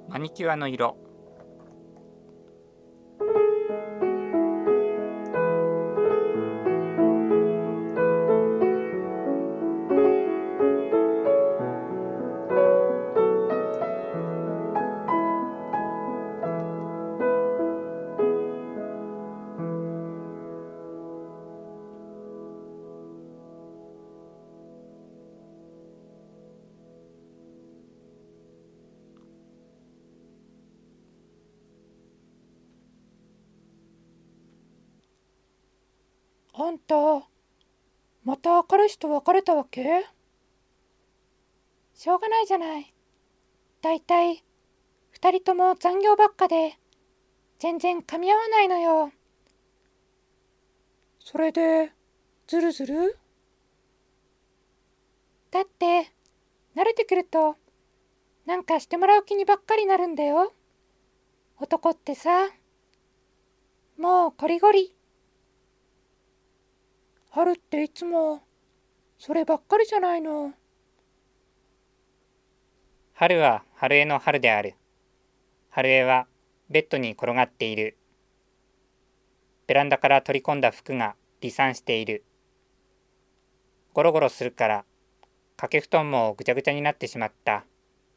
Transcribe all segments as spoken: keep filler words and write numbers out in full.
マニキュアの色。 あんた、また彼氏と別れたわけ？しょうがないじゃない。だいたい二人とも残業ばっかで全然噛み合わないのよ。それで、ずるずる？だって、慣れてくると、なんかしてもらう気にばっかりなるんだよ。男ってさ、もうこりごり。春っていつも、そればっかりじゃないの。 春は春江の春である。春江はベッドに転がっている。ベランダから取り込んだ服が離散している。ゴロゴロするから掛け布団もぐちゃぐちゃになってしまった。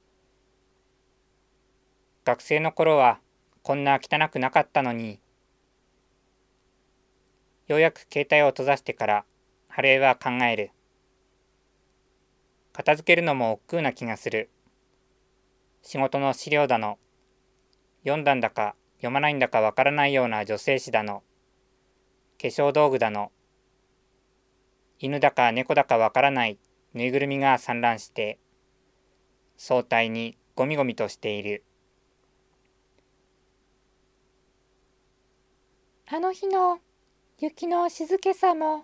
学生の頃はこんな汚くなかったのに。ようやく携帯を閉ざしてから春江は考える。片付けるのも億劫な気がする。仕事の資料だの、読んだんだか読まないんだかわからないような女性誌だの、化粧道具だの、犬だか猫だかわからないぬいぐるみが散乱して、相対にゴミゴミとしている。 あの日の雪の静けさも、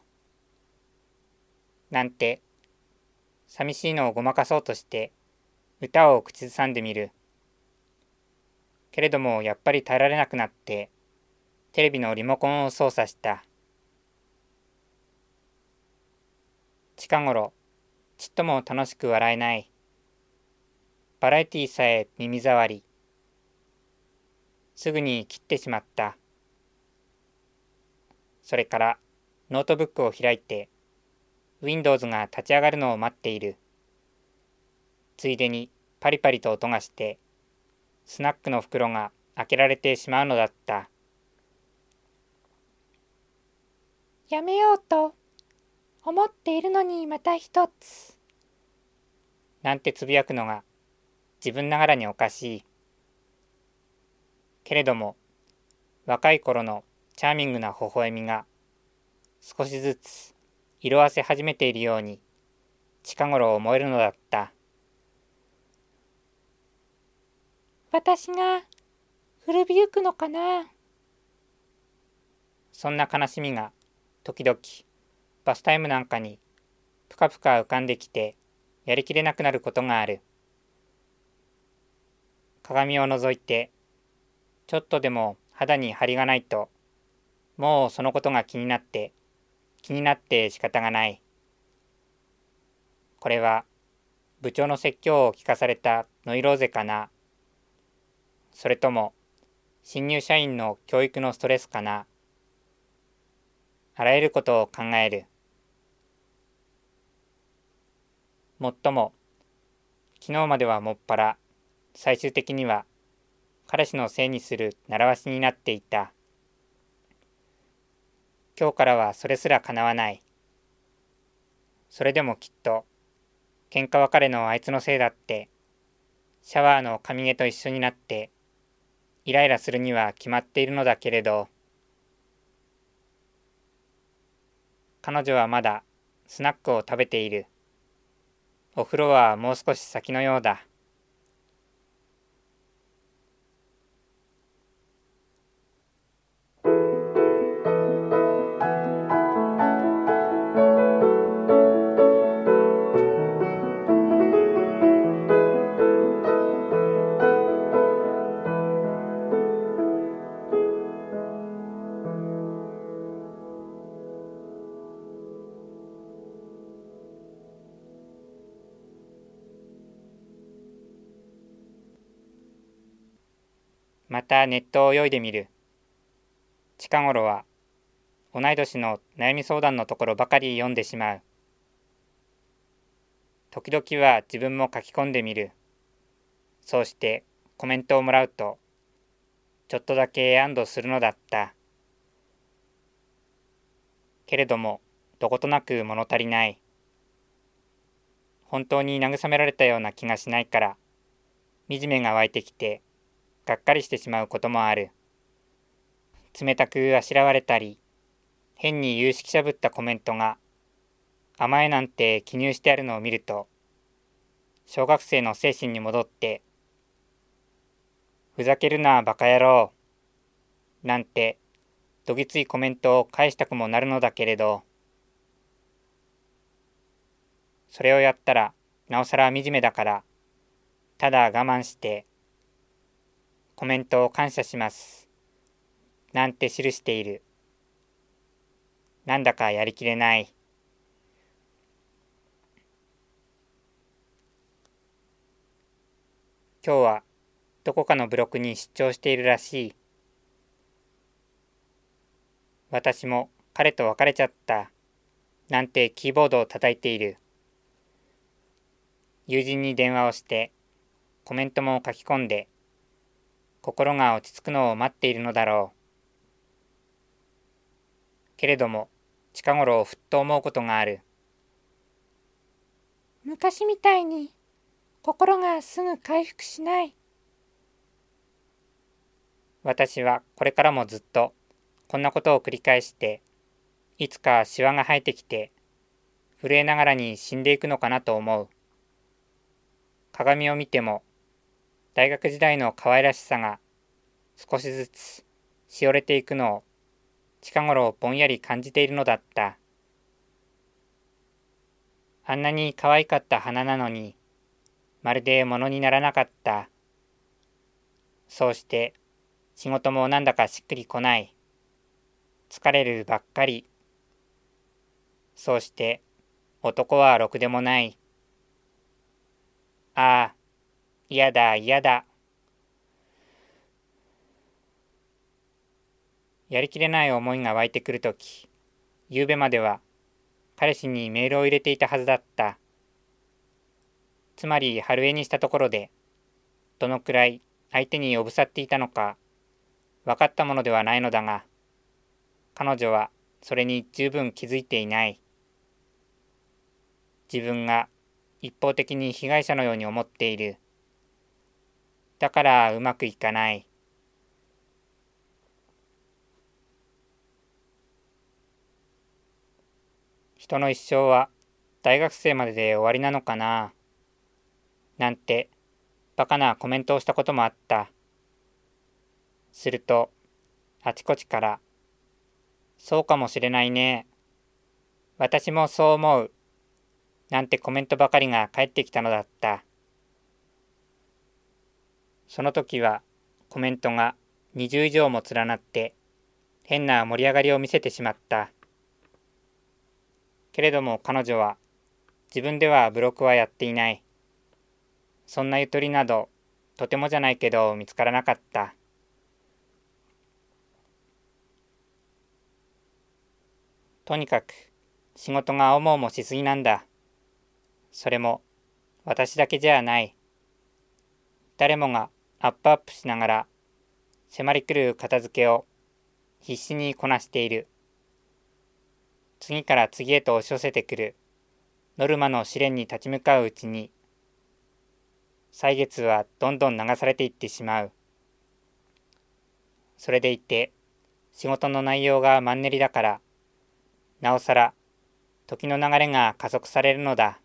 なんて、寂しいのをごまかそうとして歌を口ずさんでみる。けれどもやっぱり耐えられなくなってテレビのリモコンを操作した。近頃ちっとも楽しく笑えない。バラエティさえ耳障り。すぐに切ってしまった。それからノートブックを開いて Windows が立ち上がるのを待っている。ついでにパリパリと音がしてスナックの袋が開けられてしまうのだった。 やめようと思っているのにまた一つ。 なんてつぶやくのが自分ながらにおかしい。けれども若い頃のチャーミングな微笑みが少しずつ色あせ始めているように近頃思えるのだった。 私が古びゆくのかな。 そんな悲しみが時々バスタイムなんかにぷかぷか浮かんできてやりきれなくなることがある。鏡を覗いてちょっとでも肌に張りがないともうそのことが気になって気になって仕方がない。これは部長の説教を聞かされたノイローゼかな。それとも新入社員の教育のストレスかな。あらゆることを考える。もっとも昨日まではもっぱら最終的には彼氏のせいにする習わしになっていた。今日からはそれすら叶わない。それでもきっと喧嘩別れのあいつのせいだってシャワーの髪毛と一緒になってイライラするには決まっているのだけれど、彼女はまだスナックを食べている。お風呂はもう少し先のようだ。 またネットを泳いでみる。近頃は同い年の悩み相談のところばかり読んでしまう。時々は自分も書き込んでみる。そうしてコメントをもらうと、ちょっとだけ安堵するのだった。けれども、どことなく物足りない。本当に慰められたような気がしないから、惨めが湧いてきて、がっかりしてしまうこともある。冷たくあしらわれたり、変に有識者ぶったコメントが、甘えなんて記入してあるのを見ると、小学生の精神に戻って、ふざけるなバカ野郎、なんて、どぎついコメントを返したくもなるのだけれど、それをやったら、なおさら惨めだから、ただ我慢して、コメントを感謝します。なんて記している。なんだかやりきれない。今日はどこかのブログに出張しているらしい。私も彼と別れちゃった。なんてキーボードを叩いている。友人に電話をしてコメントも書き込んで心が落ち着くのを待っているのだろう。けれども近頃ふっと思うことがある。 昔みたいに心がすぐ回復しない。 私はこれからもずっとこんなことを繰り返していつかシワが生えてきて震えながらに死んでいくのかなと思う。鏡を見ても大学時代の可愛らしさが少しずつしおれていくのを近頃ぼんやり感じているのだった。あんなに可愛かった花なのにまるで物にならなかった。そうして仕事もなんだかしっくりこない。疲れるばっかり。そうして男はろくでもない。ああ、嫌だ嫌だ。やりきれない思いが湧いてくるとき、夕べまでは彼氏にメールを入れていたはずだった。つまり春江にしたところで、どのくらい相手におぶさっていたのか分かったものではないのだが、彼女はそれに十分気づいていない。自分が一方的に被害者のように思っている。だからうまくいかない。人の一生は大学生までで終わりなのかななんてバカなコメントをしたこともあった。するとあちこちからそうかもしれないね。私もそう思う。なんてコメントばかりが返ってきたのだった。その時はコメントがにじゅう以上も連なって変な盛り上がりを見せてしまった。けれども彼女は自分ではブログはやっていない。そんなゆとりなどとてもじゃないけど見つからなかった。とにかく仕事が重々しすぎなんだ。それも私だけじゃない。誰もがアップアップしながら迫り来る片付けを必死にこなしている。次から次へと押し寄せてくるノルマの試練に立ち向かううちに歳月はどんどん流されていってしまう。それでいて仕事の内容がマンネリだからなおさら時の流れが加速されるのだ。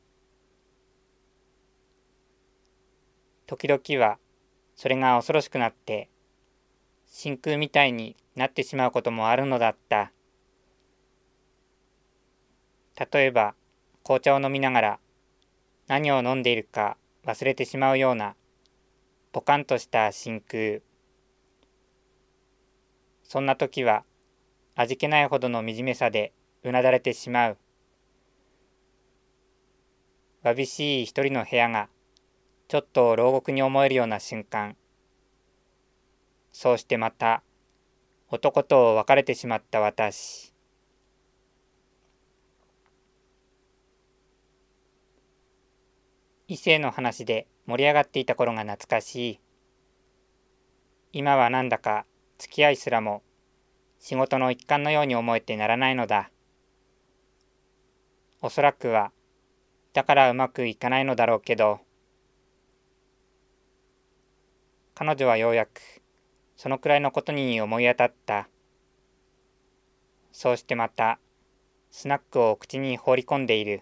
時々はそれが恐ろしくなって真空みたいになってしまうこともあるのだった。例えば紅茶を飲みながら何を飲んでいるか忘れてしまうようなポカンとした真空。そんな時は味気ないほどの惨めさでうなだれてしまう。わびしい一人の部屋がちょっと牢獄に思えるような瞬間。 そうしてまた男と別れてしまった私。異性の話で盛り上がっていた頃が懐かしい。今はなんだか付き合いすらも仕事の一環のように思えてならないのだ。おそらくはだからうまくいかないのだろうけど、彼女はようやくそのくらいのことに思い当たった。そうしてまたスナックを口に放り込んでいる。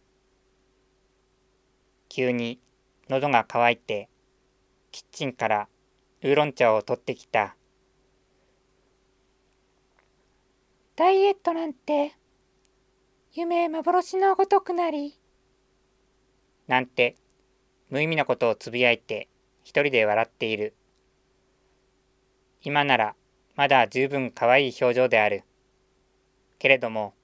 急に喉が渇いてキッチンからウーロン茶を取ってきた。 ダイエットなんて夢幻のごとくなり、 なんて無意味なことをつぶやいて一人で笑っている。今ならまだ十分可愛い表情である。けれども、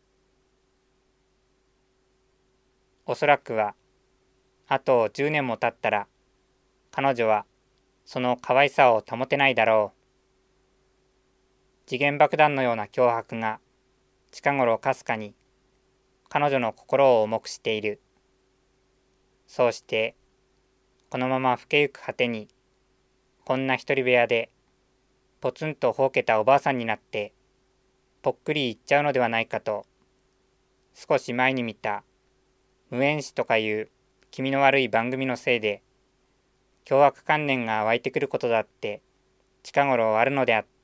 おそらくはあとじゅうねんも経ったら彼女はその可愛さを保てないだろう。時限爆弾のような脅迫が近頃かすかに彼女の心を重くしている。そうしてこのまま老けゆく果てにこんな一人部屋でポツンとほうけたおばあさんになってぽっくりいっちゃうのではないかと、少し前に見た無縁死とかいう気味の悪い番組のせいで凶悪観念が湧いてくることだって近頃あるのであった。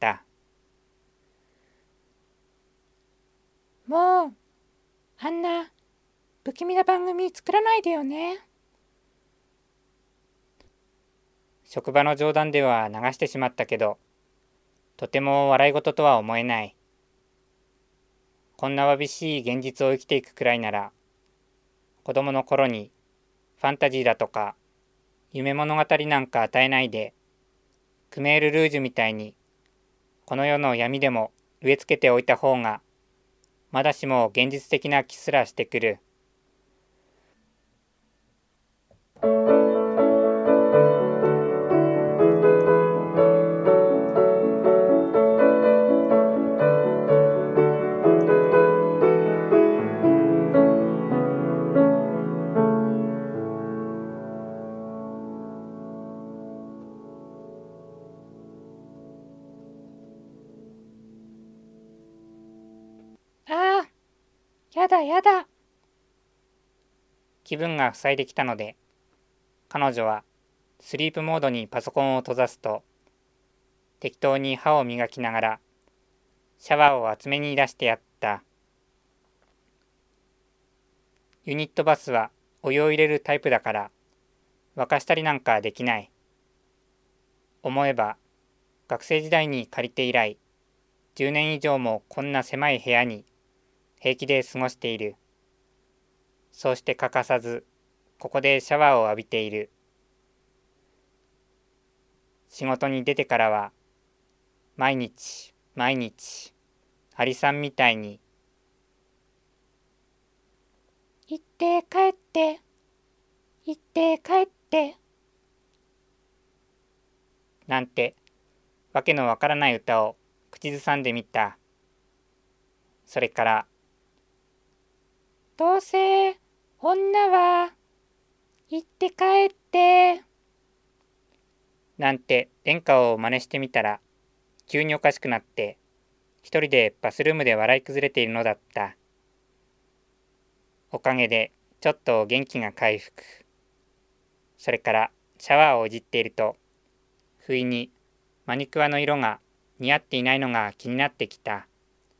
もうあんな不気味な番組作らないでよね。 職場の冗談では流してしまったけど、とても笑い事とは思えない。こんなわびしい現実を生きていくくらいなら、子供の頃にファンタジーだとか夢物語なんか与えないで、クメール・ルージュみたいにこの世の闇でも植え付けておいた方がまだしも現実的な気すらしてくる。 ああ、やだやだ。 気分が塞いできたので、彼女はスリープモードにパソコンを閉ざすと、適当に歯を磨きながらシャワーを厚めに出してやった。ユニットバスはお湯を入れるタイプだから沸かしたりなんかできない。思えば学生時代に借りて以来じゅうねん以上もこんな狭い部屋に平気で過ごしている。そうして欠かさずここでシャワーを浴びている。仕事に出てからは毎日毎日アリさんみたいに行って帰って行って帰ってなんてわけのわからない歌を口ずさんでみた。それからどうせ女は行って帰ってなんて演歌を真似してみたら急におかしくなって一人でバスルームで笑い崩れているのだった。おかげでちょっと元気が回復。それからシャワーをいじっていると不意にマニクアの色が似合っていないのが気になってきた。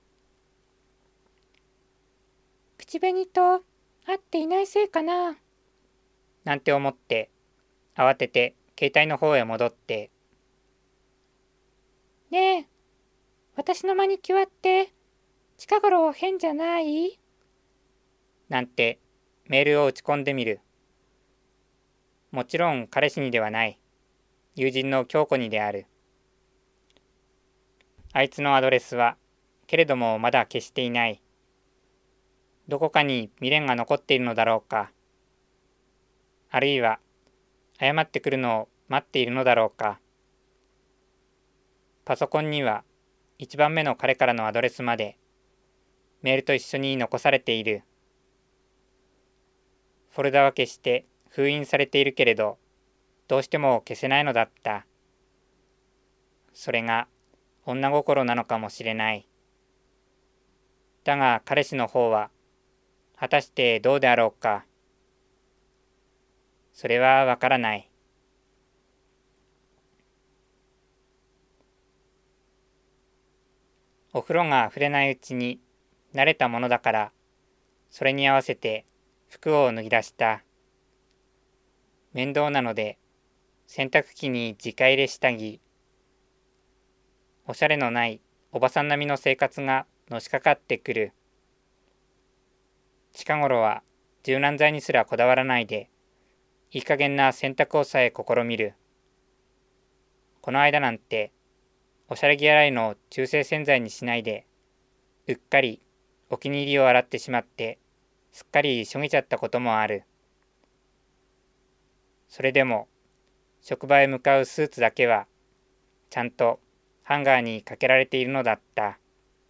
口紅と合っていないせいかな。 なんて思って慌てて携帯の方へ戻って、 ねえ、私のマニキュアって近頃変じゃない？ なんてメールを打ち込んでみる。もちろん彼氏にではない。友人の京子にである。あいつのアドレスはけれどもまだ消していない。どこかに未練が残っているのだろうか。あるいは謝ってくるのを待っているのだろうか。 パソコンにはいちばんめの彼からのアドレスまでメールと一緒に残されている。フォルダ分けして封印されているけれど、どうしても消せないのだった。それが女心なのかもしれない。だが彼氏の方は果たしてどうであろうか。それはわからない。お風呂が触れないうちに慣れたものだから、それに合わせて服を脱ぎ出した。面倒なので洗濯機に直入れ下着。おしゃれのないおばさん並みの生活がのしかかってくる。近頃は柔軟剤にすらこだわらないで、いい加減な洗濯をさえ試みる。この間なんて、おしゃれ着洗いの中性洗剤にしないで、うっかりお気に入りを洗ってしまって、すっかりしょげちゃったこともある。それでも、職場へ向かうスーツだけは、ちゃんとハンガーにかけられているのだった。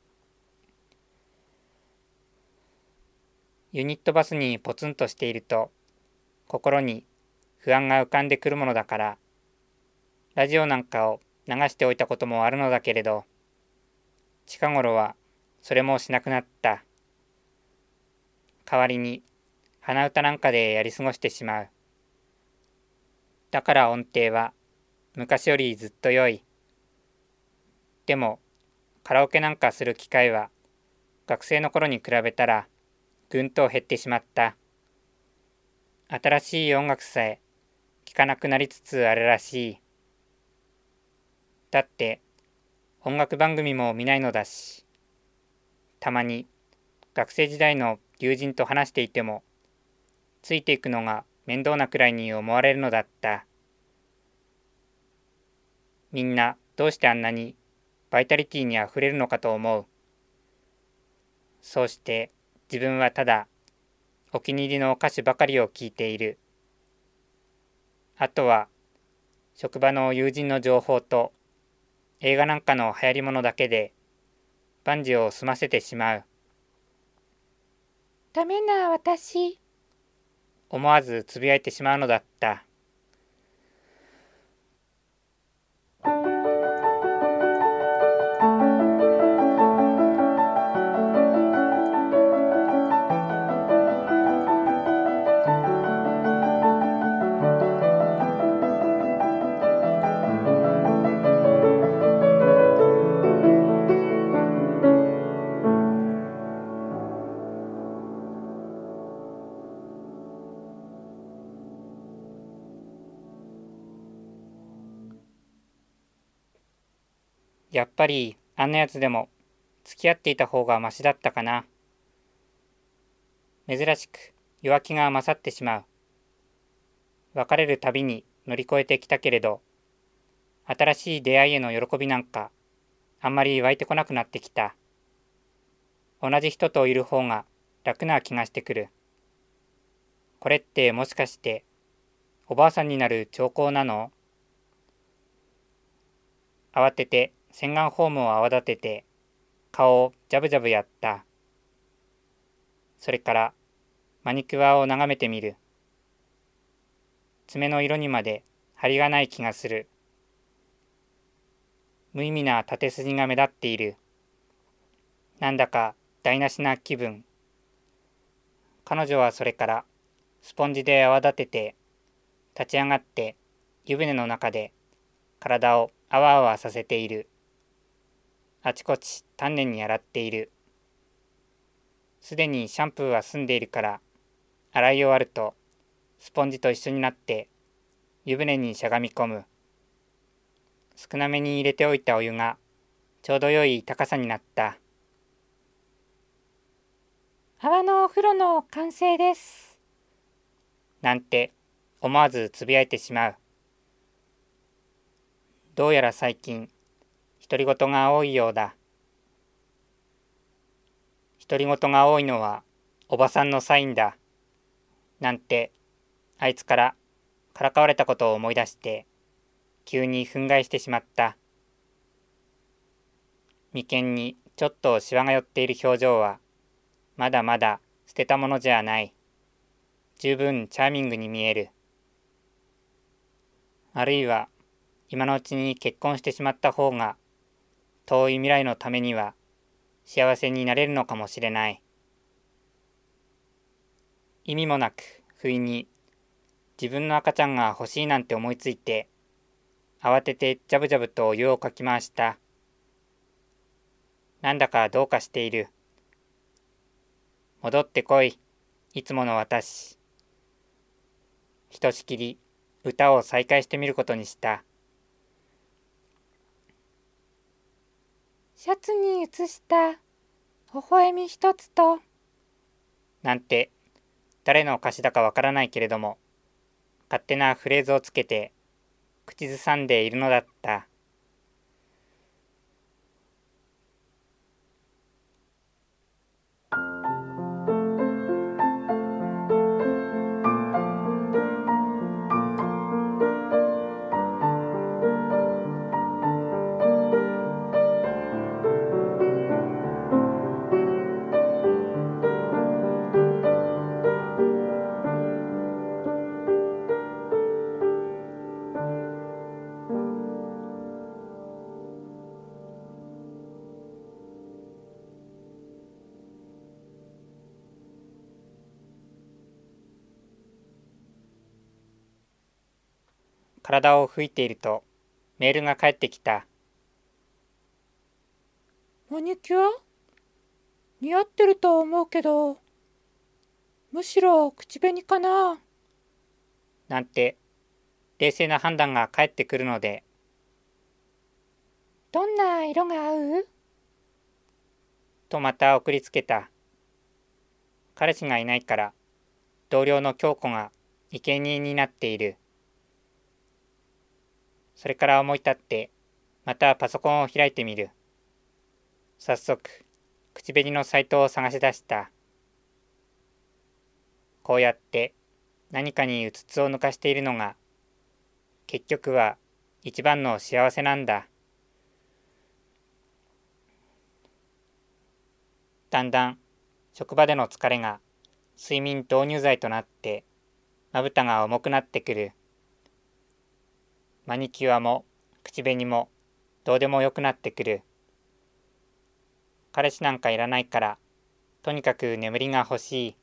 ユニットバスにポツンとしていると、心に不安が浮かんでくるものだから、ラジオなんかを流しておいたこともあるのだけれど、近頃はそれもしなくなった。代わりに鼻歌なんかでやり過ごしてしまう。だから音程は昔よりずっと良い。でもカラオケなんかする機会は学生の頃に比べたらぐんと減ってしまった。新しい音楽さえ聴かなくなりつつあるらしい。だって音楽番組も見ないのだし、たまに学生時代の友人と話していてもついていくのが面倒なくらいに思われるのだった。みんなどうしてあんなにバイタリティにあふれるのかと思う。そうして自分はただお気に入りの歌手ばかりを聞いている。あとは職場の友人の情報と映画なんかの流行り物だけで万事を済ませてしまう。 ダメな私。 思わずつぶやいてしまうのだった。やっぱりあんなやつでも付き合っていた方がマシだったかな。珍しく弱気が勝ってしまう。別れるたびに乗り越えてきたけれど、新しい出会いへの喜びなんかあんまり湧いてこなくなってきた。同じ人といる方が楽な気がしてくる。これってもしかしておばあさんになる兆候なの？慌てて洗顔フォームを泡立てて顔をジャブジャブやった。それからマニキュアを眺めてみる。爪の色にまで張りがない気がする。無意味な縦筋が目立っている。なんだか台無しな気分。彼女はそれからスポンジで泡立てて立ち上がって湯船の中で体をあわあわさせている。あちこち丹念に洗っている。すでにシャンプーは済んでいるから洗い終わるとスポンジと一緒になって湯船にしゃがみ込む。少なめに入れておいたお湯がちょうど良い高さになった。 泡のお風呂の完成です。 なんて思わずつぶやいてしまう。どうやら最近独り言が多いようだ。独り言が多いのはおばさんのサインだ。なんてあいつからからかわれたことを思い出して急に憤慨してしまった。 眉間にちょっとしわが寄っている表情は、まだまだ捨てたものじゃない。十分チャーミングに見える。あるいは、今のうちに結婚してしまった方が、遠い未来のためには幸せになれるのかもしれない。意味もなく、不意に、自分の赤ちゃんが欲しいなんて思いついて、慌ててジャブジャブと湯をかき回した。なんだかどうかしている。戻ってこい、いつもの私。ひとしきり歌を再開してみることにした。 シャツに写した微笑み一つと、 なんて誰の歌詞だかわからないけれども、勝手なフレーズをつけて口ずさんでいるのだった。体を拭いているとメールが返ってきた。 マニキュア似合ってると思うけど、むしろ口紅かな。 なんて冷静な判断が返ってくるので、 どんな色が合う？ とまた送りつけた。彼氏がいないから同僚の京子が生贄になっている。それから思い立ってまたパソコンを開いてみる。早速口紅のサイトを探し出した。こうやって何かにうつつを抜かしているのが結局は一番の幸せなんだ。だんだん職場での疲れが睡眠導入剤となってまぶたが重くなってくる。マニキュアも口紅もどうでもよくなってくる。彼氏なんかいらないからとにかく眠りが欲しい。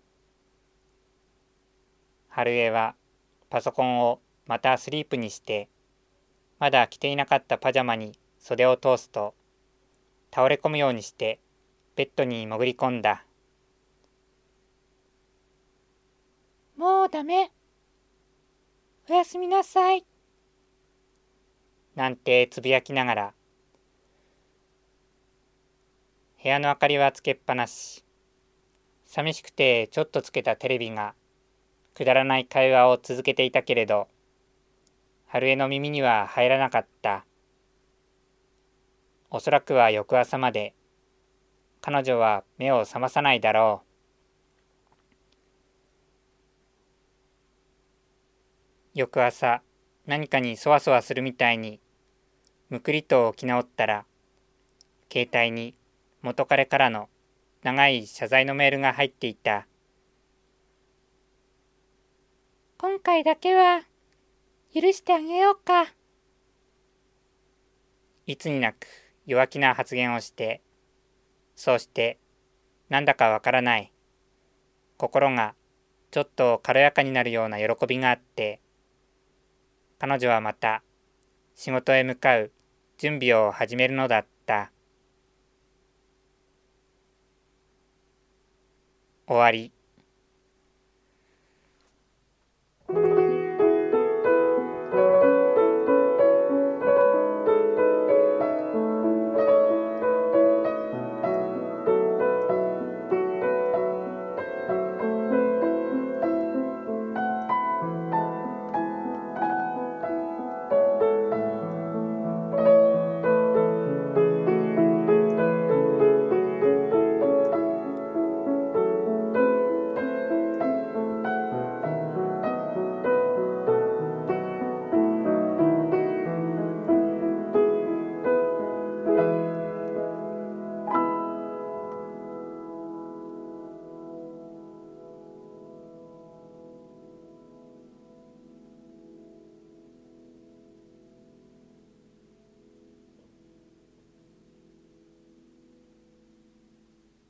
春江はパソコンをまたスリープにして、まだ着ていなかったパジャマに袖を通すと倒れ込むようにしてベッドに潜り込んだ。 もうダメ。おやすみなさい。 なんてつぶやきながら、部屋の明かりはつけっぱなし。寂しくてちょっとつけたテレビがくだらない会話を続けていたけれど、春江の耳には入らなかった。おそらくは翌朝まで彼女は目を覚まさないだろう。翌朝、何かにそわそわするみたいにむくりと起き直ったら、携帯に元彼からの長い謝罪のメールが入っていた。 今回だけは許してあげようか。 いつになく弱気な発言をして、そうしてなんだかわからない心がちょっと軽やかになるような喜びがあって、彼女はまた仕事へ向かう準備を始めるのだった。終わり。